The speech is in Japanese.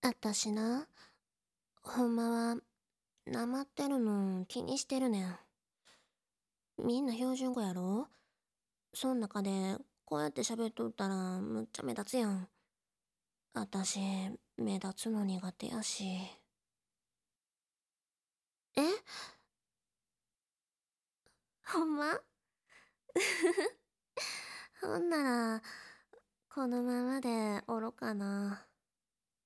あたしな、ほんまは、なまってるの気にしてるねん。みんな標準語やろ？そん中で、こうやって喋っとったらむっちゃ目立つやん。あたし、目立つの苦手やし。え、ほんま？ほんなら、このままでおろかな。